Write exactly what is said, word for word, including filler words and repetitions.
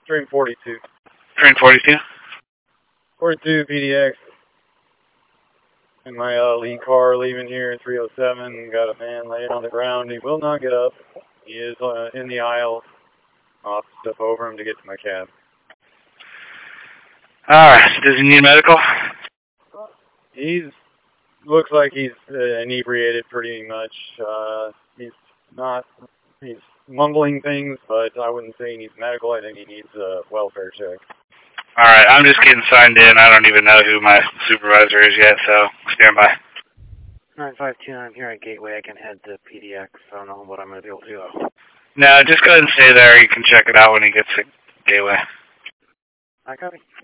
Train forty-two. Train forty-two? forty-two P D X. In my uh, lead car leaving here at three oh seven, got a man laying on the ground. He will not get up. He is uh, in the aisle. I'll have to step over him to get to my cab. Alright, does he need medical? He's, looks like he's uh, inebriated pretty much. Uh, he's not, he's mumbling things, but I wouldn't say he needs medical. I think he needs a welfare check. Alright, I'm just getting signed in. I don't even know who my supervisor is yet, so stand by. nine five two nine, I'm here at Gateway. I can head to P D X. I don't know what I'm going to be able to do, though. No, just go ahead and stay there. You can check it out when he gets to Gateway. I copy.